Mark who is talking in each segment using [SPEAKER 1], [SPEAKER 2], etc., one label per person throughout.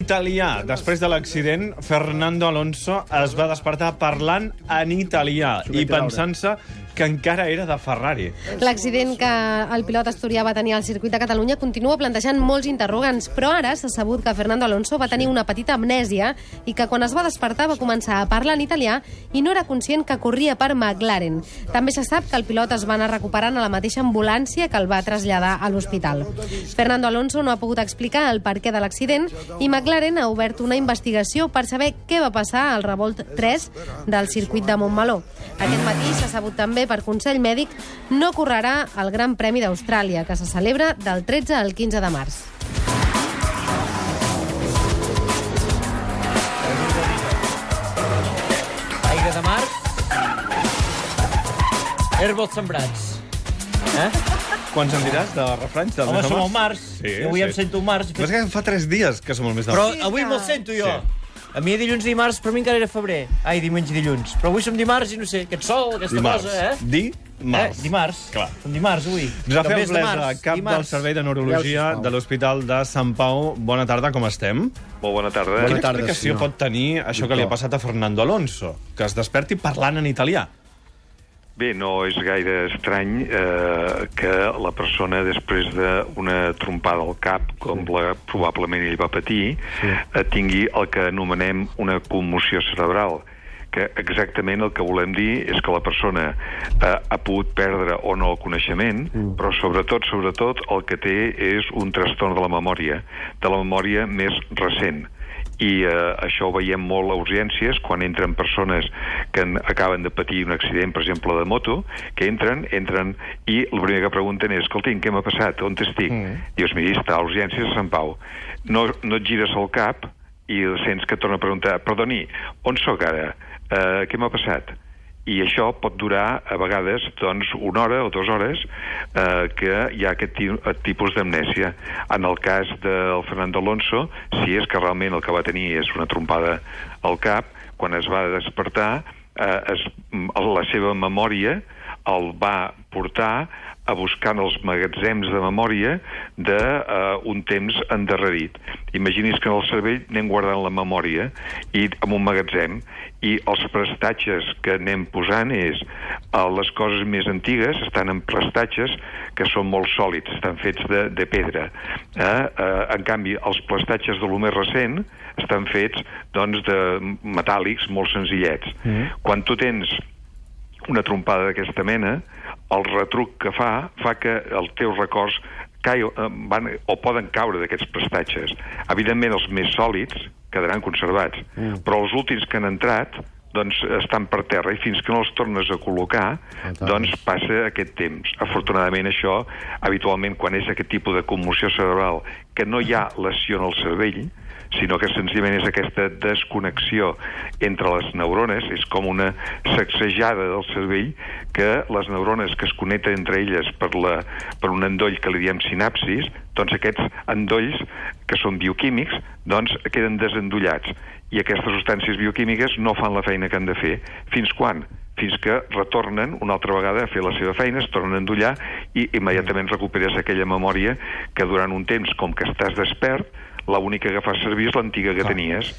[SPEAKER 1] italià. Després de l'accident, Fernando Alonso es va despertar parlant en italià i pensant-se que encara era de Ferrari.
[SPEAKER 2] L'accident que el pilot asturià va tenir al circuit de Catalunya continua plantejant molts interrogants, però ara s'ha sabut que Fernando Alonso va tenir una petita amnèsia i que quan es va despertar va començar a parlar en italià i no era conscient que corria per McLaren. També se sap que el pilot es va anar recuperant a la mateixa ambulància que el va traslladar a l'hospital. Fernando Alonso no ha pogut explicar el perquè de l'accident i McLaren ha obert una investigació per saber què va passar al revolt 3 del circuit de Montmeló. Aquest matí s'ha sabut també per consell mèdic no correrà el Gran Premi d'Austràlia, que se celebra del 13 al 15 de març.
[SPEAKER 3] Aigua de mar, herbos sembrats.
[SPEAKER 1] Quants en diràs de refranys?
[SPEAKER 3] Home, som al març.
[SPEAKER 1] Sí,
[SPEAKER 3] avui em sento un març.
[SPEAKER 1] Però és que fa 3 dies que som al mes de
[SPEAKER 3] Però
[SPEAKER 1] març.
[SPEAKER 3] avui me'l sento jo.
[SPEAKER 1] Sí.
[SPEAKER 3] A mi dilluns i dimarts, per mi encara era febrer. Ai, diumenge i dilluns. Però avui som dimarts i no sé, aquest sol, aquesta cosa,
[SPEAKER 1] Dimarts.
[SPEAKER 3] Dimarts.
[SPEAKER 1] Clar.
[SPEAKER 3] Som dimarts, avui.
[SPEAKER 1] Rafael Blesa, cap del Servei de Neurologia de l'Hospital de Sant Pau. Bona tarda, com estem?
[SPEAKER 4] Molt bona tarda.
[SPEAKER 1] Quina explicació pot tenir això que li ha passat a Fernando Alonso? Que es desperti parlant en italià.
[SPEAKER 4] Bé, no és gaire estrany que la persona, després d'una trompada al cap, com probablement ell va patir, tingui el que anomenem una commoció cerebral, que exactament el que volem dir és que la persona ha pogut perdre o no el coneixement, però sobretot el que té és un trastorn de la memòria més recent. I això ho veiem molt a urgències quan entren persones que acaben de patir un accident, per exemple, de moto, que entren i el primer que pregunten és: escolti'm, què m'ha passat? On estic? Dius, miri, està a urgències a Sant Pau. No et gires el cap i sents que et torna a preguntar: perdoni, on sóc ara? Què m'ha passat? I això pot durar, a vegades, doncs, 1 hora o 2 hores que hi ha aquest tipus d'amnèsia. En el cas del Fernando Alonso, si és que realment el que va tenir és una trompada al cap, quan es va despertar, la seva memòria el va portar a buscar en els magatzems de memòria d'un temps endarrerit. Imagini's que en el cervell anem guardant la memòria en un magatzem, i els prestatges que anem posant és les coses més antigues estan en prestatges que són molt sòlids, estan fets de pedra. En canvi, els prestatges de lo més recent estan fets doncs, de metàl·lics molt senzillets. Quan tu tens una trompada d'aquesta mena, el retruc que fa que els teus records poden caure d'aquests prestatges. Evidentment, els més sòlids quedaran conservats, però els últims que han entrat doncs estan per terra i fins que no els tornes a col·locar doncs passa aquest temps. Afortunadament això, habitualment quan és aquest tipus de commoció cerebral que no hi ha lesió en el cervell, sinó que senzillament és aquesta desconnexió entre les neurones, és com una sacsejada del cervell que les neurones que es connecten entre elles per un endoll que li diem sinapsis, doncs aquests endolls que són bioquímics doncs queden desendollats i aquestes substàncies bioquímiques no fan la feina que han de fer. Fins quan? Fins que retornen una altra vegada a fer la seva feina, es tornen a endollar i immediatament recuperes aquella memòria que durant un temps, com que estàs despert, l'única que fas servir és l'antiga que tenies.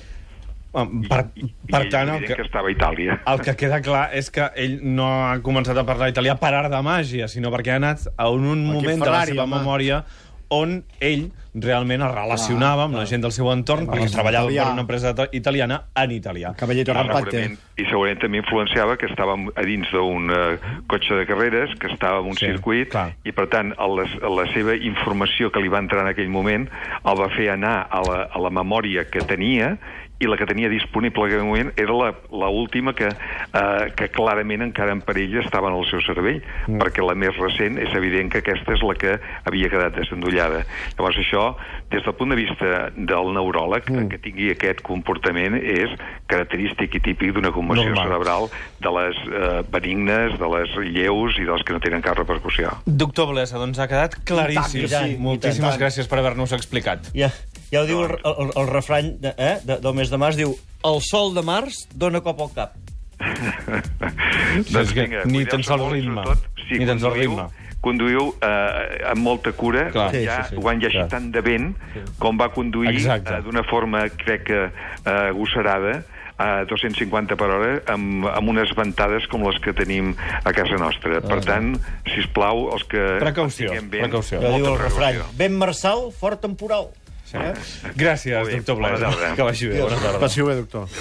[SPEAKER 1] Per tant,
[SPEAKER 4] que estava a Itàlia.
[SPEAKER 1] El que queda clar és que ell no ha començat a parlar italià per art de màgia, sinó perquè ha anat a un moment de la seva memòria on ell realment es relacionava amb la gent del seu entorn, perquè treballava per una empresa italiana en italià.
[SPEAKER 4] I segurament també influenciava que estàvem a dins d'un cotxe de carreres, que estava en un circuit, i per tant la seva informació que li va entrar en aquell moment el va fer anar a la memòria que tenia, i la que tenia disponible en aquell moment era l'última que clarament encara en perill estava en el seu cervell, perquè la més recent és evident que aquesta és la que havia quedat desendollada. Llavors això, des del punt de vista del neuròleg, que tingui aquest comportament és característic i típic d'una commoció cerebral de les benignes, de les lleus i de les que no tenen cap repercussió.
[SPEAKER 1] Doctor Blesa, doncs ha quedat claríssim. Moltíssimes gràcies per haver-nos explicat.
[SPEAKER 3] Ja ho diu el refrany del mes de març, diu: el sol de març dona cop al cap.
[SPEAKER 1] Doncs vinga, ni tens el ritme.
[SPEAKER 4] Ni tens el ritme. conduïu amb molta cura, quan hi hagi tant de vent, com va conduir d'una forma, crec que agosarada, a 250 per hora, amb unes ventades com les que tenim a casa nostra. Per tant, sisplau, els que...
[SPEAKER 1] Precaució.
[SPEAKER 3] Jo diu el refrany, vent marçal, fort temporal.
[SPEAKER 1] Gràcies, doctor Blesa. Que vagi bé.
[SPEAKER 5] Passi bé, doctor.